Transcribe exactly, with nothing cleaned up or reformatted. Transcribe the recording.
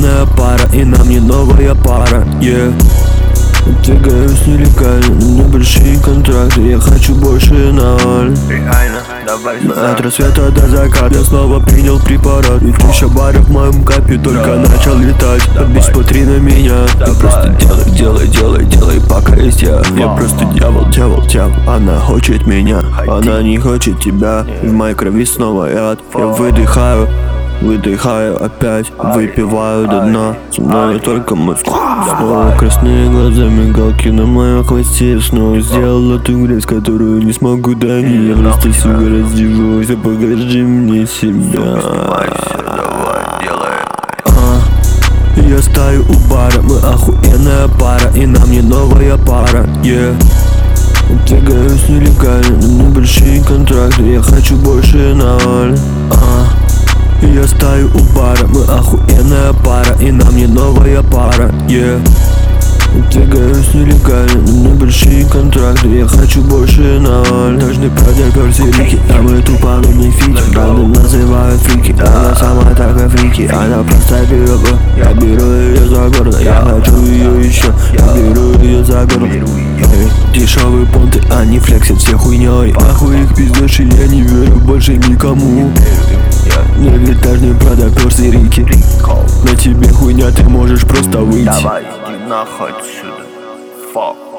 охуенная пара, и нам не новая пара, yeah. Двигаюсь нелегально, небольшие контракты, я хочу больше ноль. Реально, давай сюда. От рассвета до заката я снова принял препарат. И тысяча баров в моем капе, только начал летать. Подбись, смотри на меня. Ты просто делай, делай, делай, делай, пока есть я. Я просто дьявол, дьявол, дьявол. Она хочет меня, она не хочет тебя. В моей крови снова яд. Я выдыхаю, выдыхаю опять, выпиваю до дна. Со мной только мозг. Снова красные глаза, мигалки на моем хвосте. Снова сделала ту грязь, которую не смогу донести. Я просто, сука, раздеваюсь, а покажи мне себя. а, Я стою у бара, мы охуенная пара, и нам не новая пара, yeah. Двигаюсь нелегально, на небольшие контракты, я хочу больше ноль. а, Я стою у бара, мы охуенная пара, и нам не новая пара, yeah. Двигаюсь нелегально, на небольшие контракты, я хочу больше ноль. Должны продать персики, а мы тупо не фичи. Правда называют фрики, она сама такая фрики. Она просто берет, я беру ее за горло. Я хочу ее еще, я беру ее за горло. Дешевые понты, они флексят все хуйней. Нахуй их пиздешь, и я не верю больше никому. Невитажный прода персики. На тебе хуйня, ты можешь просто выйти. Давай, иди нахуй отсюда. Fuck.